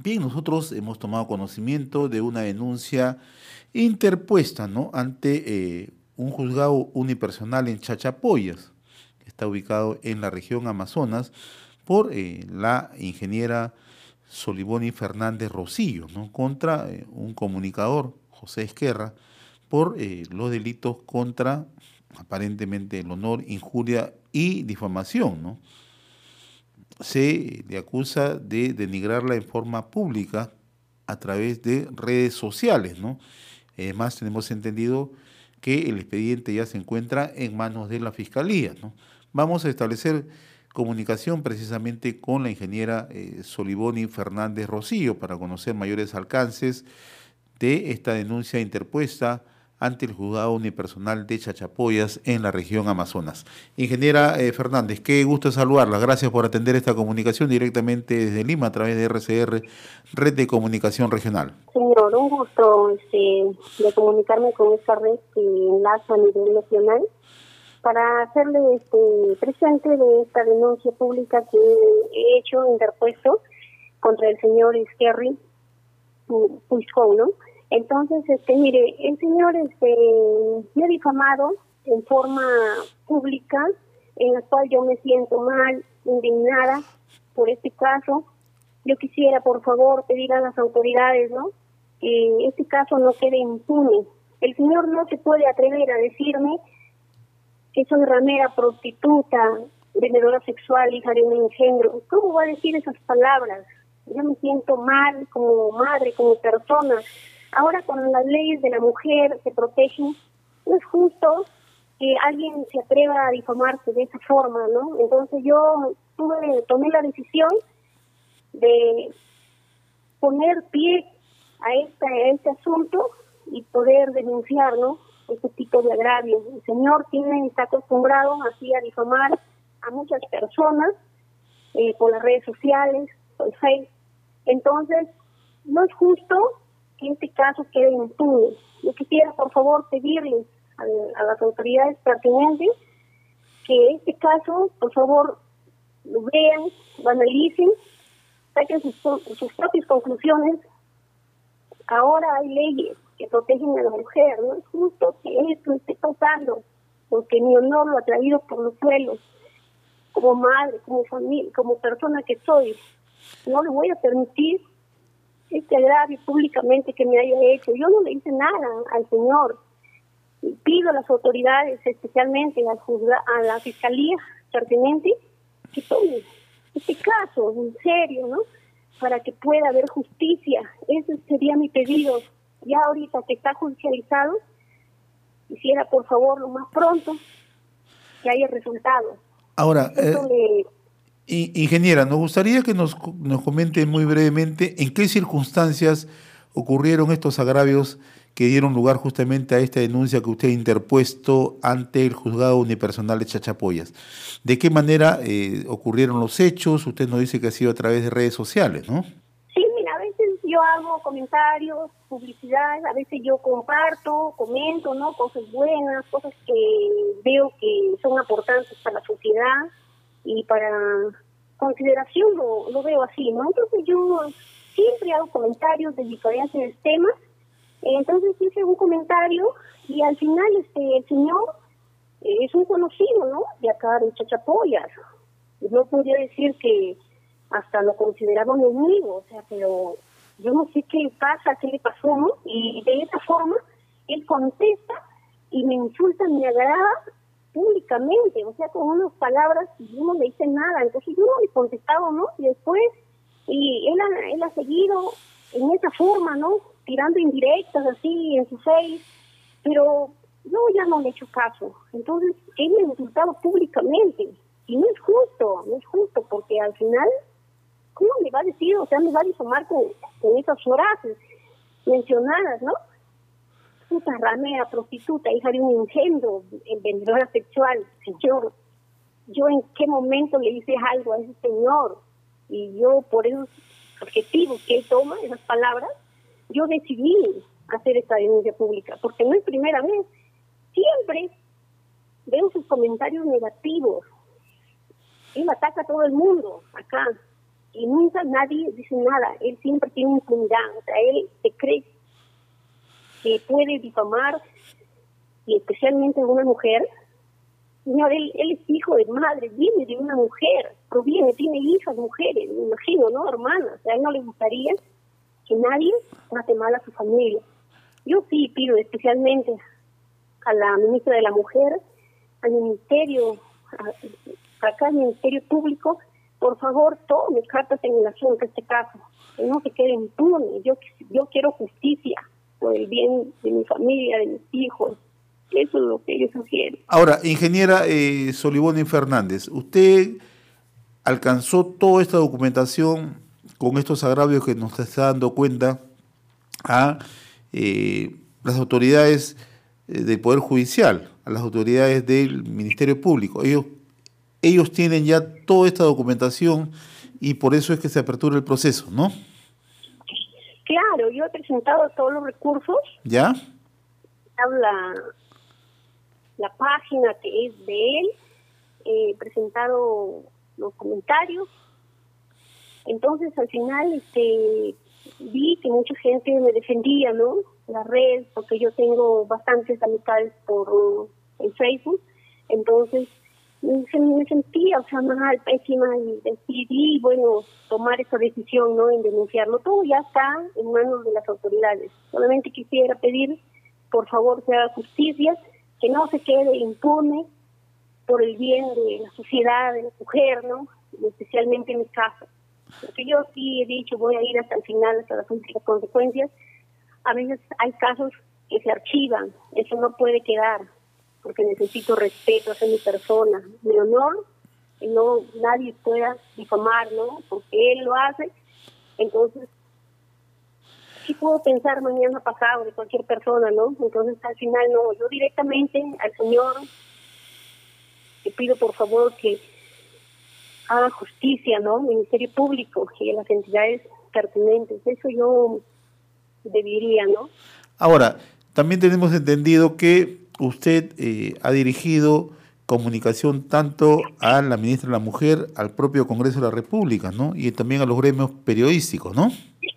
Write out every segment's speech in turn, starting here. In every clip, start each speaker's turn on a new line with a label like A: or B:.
A: Bien, nosotros hemos tomado conocimiento de una denuncia interpuesta, ¿no?, ante un juzgado unipersonal en Chachapoyas, que está ubicado en la región Amazonas, por la ingeniera Soliboni Fernández Rosillo, ¿no?, contra un comunicador, José Esquerra, por los delitos contra, aparentemente, el honor, injuria y difamación, ¿no? Se le acusa de denigrarla en forma pública a través de redes sociales, ¿no? Además, tenemos entendido que el expediente ya se encuentra en manos de la Fiscalía, ¿no? Vamos a establecer comunicación precisamente con la ingeniera Soliboni Fernández Rosillo para conocer mayores alcances de esta denuncia interpuesta ante el juzgado unipersonal de Chachapoyas en la región Amazonas. Ingeniera Fernández, qué gusto saludarla. Gracias por atender esta comunicación directamente desde Lima a través de RCR, Red de Comunicación Regional.
B: Señor, un gusto de comunicarme con esta red que enlaza a nivel nacional para hacerle presente de esta denuncia pública que he hecho, interpuesto contra el señor Esquerri Puisco, ¿no? Entonces, mire, el señor me ha difamado en forma pública, en la cual yo me siento mal, indignada por este caso. Yo quisiera, por favor, pedir a las autoridades, ¿no?, que este caso no quede impune. El señor no se puede atrever a decirme que soy ramera, prostituta, vendedora sexual, hija de un engendro. ¿Cómo va a decir esas palabras? Yo me siento mal como madre, como persona. Ahora, con las leyes de la mujer se protegen, no es justo que alguien se atreva a difamarse de esa forma, ¿no? Entonces yo tomé la decisión de poner pie a este asunto y poder denunciar, ¿no?, este tipo de agravio. El señor está acostumbrado así a difamar a muchas personas por las redes sociales, por Facebook. Entonces, no es justo que este caso quede impune. Yo quisiera, por favor, pedirles a las autoridades pertinentes que este caso, por favor, lo vean, lo analicen, saquen sus propias conclusiones. Ahora hay leyes que protegen a la mujer. No es justo que esto esté pasando, porque mi honor lo ha traído por los suelos, como madre, como familia, como persona que soy. No le voy a permitir este agravio públicamente que me haya hecho. Yo no le hice nada al señor. Y pido a las autoridades, especialmente a la fiscalía pertinente, que tome este caso en serio, ¿no?, para que pueda haber justicia. Ese sería mi pedido. Ya ahorita que está judicializado, quisiera, por favor, lo más pronto que haya resultados.
A: Ahora, ingeniera, nos gustaría que nos comente muy brevemente en qué circunstancias ocurrieron estos agravios que dieron lugar justamente a esta denuncia que usted ha interpuesto ante el juzgado unipersonal de Chachapoyas. ¿De qué manera ocurrieron los hechos? Usted nos dice que ha sido a través de redes sociales, ¿no?
B: Sí, mira, a veces yo hago comentarios, publicidad, a veces yo comento, ¿no?, cosas buenas, cosas que veo que son aportantes para la sociedad y para consideración, lo veo así, ¿no? Entonces yo siempre hago comentarios de diferentes temas. Entonces hice un comentario y al final el señor es un conocido, ¿no?, de acá de Chachapoyas. Yo podría decir que hasta lo consideraba un enemigo, o sea, pero yo no sé qué pasa, qué le pasó, ¿no? Y de esa forma él contesta y me insulta, me agrada públicamente, o sea, con unas palabras, yo no le hice nada. Entonces yo no le contestaba, ¿no? Y después, él ha seguido en esa forma, ¿no?, tirando indirectas así en su face, pero yo ya no le he hecho caso. Entonces él me insultaba públicamente y no es justo, porque al final, ¿cómo me va a decir? O sea, me va a difamar con esas frases mencionadas, ¿no? Puta, ramera, prostituta, hija de un engendro, vendedora sexual. Señor, ¿yo en qué momento le hice algo a ese señor? Y yo, por esos objetivos que él toma, esas palabras, yo decidí hacer esta denuncia pública, porque no es primera vez. Siempre veo sus comentarios negativos. Él ataca a todo el mundo acá. y nunca nadie dice nada. Él siempre tiene impunidad, o sea, él se cree que puede difamar, y especialmente a una mujer. Señor, él es hijo de madre, viene de una mujer, tiene hijas mujeres, me imagino, ¿no? Hermanas. O sea, a él no le gustaría que nadie trate mal a su familia. Yo sí pido especialmente a la ministra de la Mujer, al ministerio, acá al Ministerio Público, por favor, tome cartas en el asunto de este caso, que no se quede impune. Yo quiero justicia por el bien de mi familia, de mis hijos. Eso es lo que yo sugiero.
A: Ahora, ingeniera Soliboni Fernández, usted alcanzó toda esta documentación con estos agravios que nos está dando cuenta a las autoridades del Poder Judicial, a las autoridades del Ministerio Público. Ellos tienen ya toda esta documentación y por eso es que se apertura el proceso, ¿no?
B: Claro, yo he presentado todos los recursos.
A: ¿Ya?
B: Habla la página que es de él, he presentado los comentarios. Entonces al final vi que mucha gente me defendía, ¿no? La red, porque yo tengo bastantes amistades por en Facebook. Entonces me sentía, o sea, mal, pésima, y decidí, bueno, tomar esa decisión, ¿no? En denunciarlo. Todo ya está en manos de las autoridades. Solamente quisiera pedir, por favor, se haga justicia, que no se quede impune por el bien de la sociedad, de la mujer, ¿no? Y especialmente en mi caso. Porque yo sí he dicho, voy a ir hasta el final, hasta las últimas consecuencias. A veces hay casos que se archivan, eso no puede quedar, porque necesito respeto hacia mi persona, mi honor, y no nadie pueda difamar, ¿no? Porque él lo hace. Entonces, sí puedo pensar mañana pasado de cualquier persona, ¿no? Entonces, al final, no, yo directamente al señor le pido, por favor, que haga justicia, ¿no? Ministerio Público y las entidades pertinentes. Eso yo debería, ¿no?
A: Ahora, también tenemos entendido que usted ha dirigido comunicación tanto a la ministra de la Mujer, al propio Congreso de la República, ¿no? Y también a los gremios periodísticos, ¿no?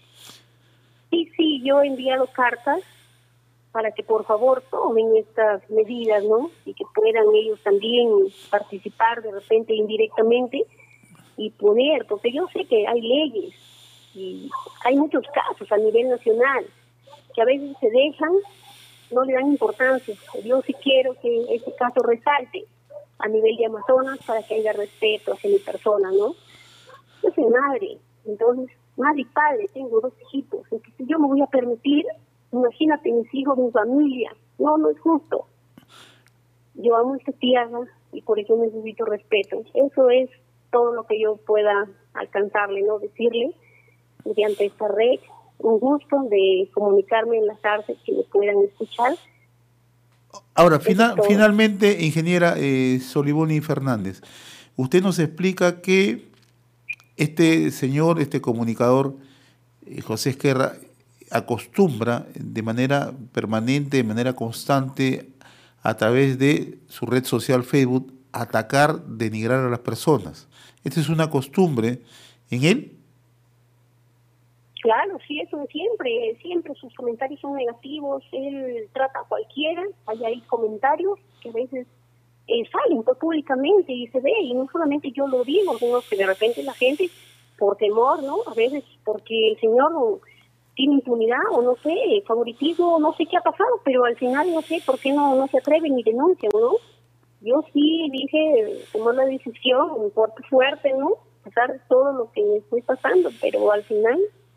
B: Sí, yo he enviado cartas para que por favor tomen estas medidas, ¿no? Y que puedan ellos también participar de repente indirectamente y poner, porque yo sé que hay leyes y hay muchos casos a nivel nacional que a veces se dejan, no le dan importancia. Yo sí quiero que este caso resalte a nivel de Amazonas para que haya respeto hacia mi persona, ¿no? Yo soy madre, entonces, madre y padre, tengo 2 hijitos. Entonces, si yo me voy a permitir, imagínate mis hijos, mi familia. No es justo. Yo amo esta tierra y por eso necesito respeto. Eso es todo lo que yo pueda alcanzarle, ¿no? Decirle mediante esta red. Un gusto de comunicarme, enlazarse, que me puedan escuchar.
A: Ahora, finalmente, ingeniera Soliboni Fernández, usted nos explica que este señor, este comunicador, José Esquerra, acostumbra de manera permanente, de manera constante, a través de su red social Facebook, atacar, denigrar a las personas. ¿Esta es una costumbre en él?
B: Claro, sí, eso siempre sus comentarios son negativos, él trata a cualquiera, hay ahí comentarios que a veces salen pues, públicamente y se ve, y no solamente yo lo digo, sino que de repente la gente, por temor, ¿no? A veces porque el señor tiene impunidad o no sé, favoritismo, no sé qué ha pasado, pero al final no sé por qué no se atreven ni denuncian, ¿no? Yo sí dije, tomar la decisión, un corte fuerte, ¿no? Pasar todo lo que estoy pasando, pero al final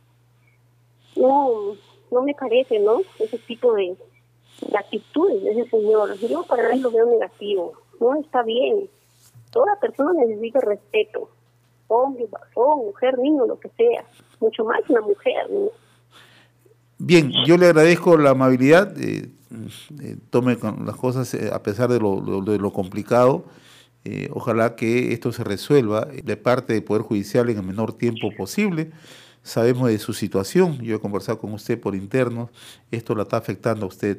B: no me parece, ¿no? Ese tipo de actitudes de ese señor. Yo para él lo veo negativo. No está bien. Toda persona necesita respeto. Hombre, varón, mujer, niño, lo que sea. Mucho más una mujer, ¿no?
A: Bien, yo le agradezco la amabilidad. Tome con las cosas a pesar de lo complicado. Ojalá que esto se resuelva de parte del Poder Judicial en el menor tiempo posible. Sabemos de su situación, yo he conversado con usted por interno, esto la está afectando a usted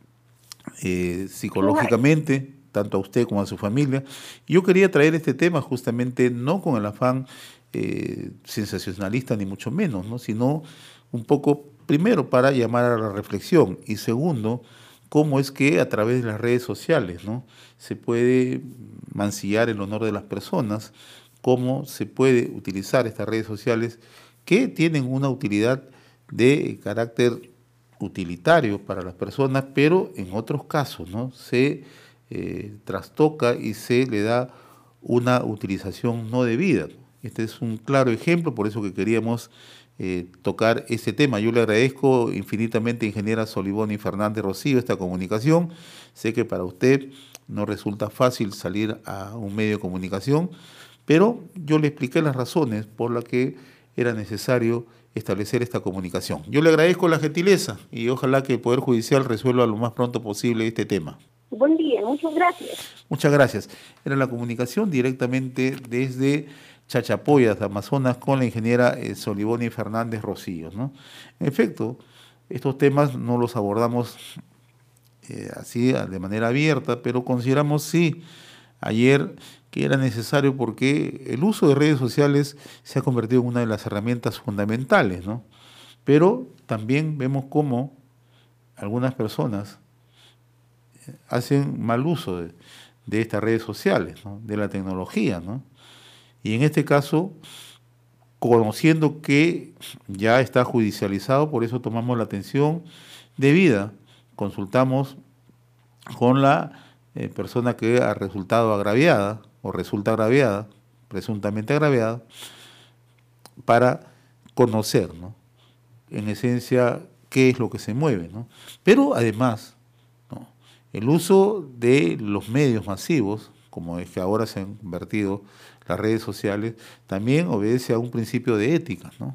A: psicológicamente, tanto a usted como a su familia. Yo quería traer este tema justamente no con el afán sensacionalista ni mucho menos, ¿no? Sino un poco, primero, para llamar a la reflexión y segundo, cómo es que a través de las redes sociales, ¿no?, se puede mancillar el honor de las personas, cómo se puede utilizar estas redes sociales que tienen una utilidad de carácter utilitario para las personas, pero en otros casos, ¿no?, se trastoca y se le da una utilización no debida. Este es un claro ejemplo, por eso que queríamos tocar ese tema. Yo le agradezco infinitamente, ingeniera Soliboni Fernández Rocío, esta comunicación. Sé que para usted no resulta fácil salir a un medio de comunicación, pero yo le expliqué las razones por las que era necesario establecer esta comunicación. Yo le agradezco la gentileza y ojalá que el Poder Judicial resuelva lo más pronto posible este tema.
B: Buen día, muchas gracias.
A: Muchas gracias. Era la comunicación directamente desde Chachapoyas, Amazonas, con la ingeniera Soliboni Fernández Rocío, ¿no? En efecto, estos temas no los abordamos así de manera abierta, pero consideramos sí ayer que era necesario porque el uso de redes sociales se ha convertido en una de las herramientas fundamentales, ¿no? Pero también vemos cómo algunas personas hacen mal uso de estas redes sociales, ¿no?, de la tecnología, ¿no? Y en este caso, conociendo que ya está judicializado, por eso tomamos la atención debida, consultamos con la persona que ha resultado agraviada o resulta agraviada, presuntamente agraviada, para conocer, ¿no?, en esencia qué es lo que se mueve, ¿no? Pero además, ¿no?, el uso de los medios masivos, como es que ahora se han convertido las redes sociales, también obedece a un principio de ética, ¿no?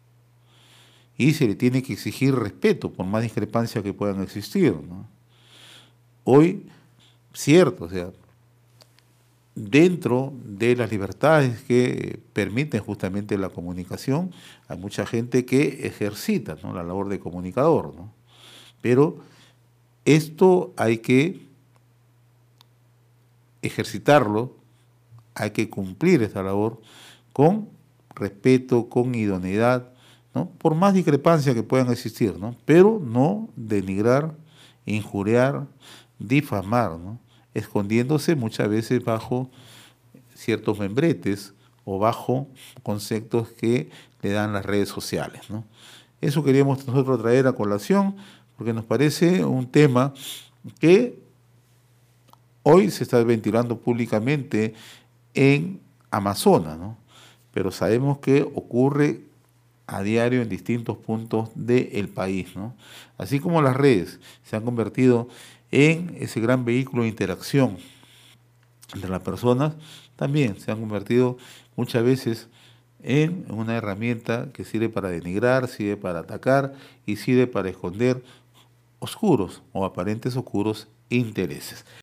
A: Y se le tiene que exigir respeto por más discrepancias que puedan existir, ¿no? Hoy, cierto, o sea, dentro de las libertades que permiten justamente la comunicación, hay mucha gente que ejercita, ¿no?, la labor de comunicador, ¿no? Pero esto hay que ejercitarlo, hay que cumplir esta labor con respeto, con idoneidad, ¿no?, por más discrepancias que puedan existir, ¿no?, pero no denigrar, injuriar, difamar, ¿no?, escondiéndose muchas veces bajo ciertos membretes o bajo conceptos que le dan las redes sociales, ¿no? Eso queríamos nosotros traer a colación porque nos parece un tema que hoy se está ventilando públicamente en Amazonas, ¿no?, pero sabemos que ocurre a diario en distintos puntos del país, ¿no? Así como las redes se han convertido en ese gran vehículo de interacción entre las personas, también se han convertido muchas veces en una herramienta que sirve para denigrar, sirve para atacar y sirve para esconder oscuros o aparentes oscuros intereses.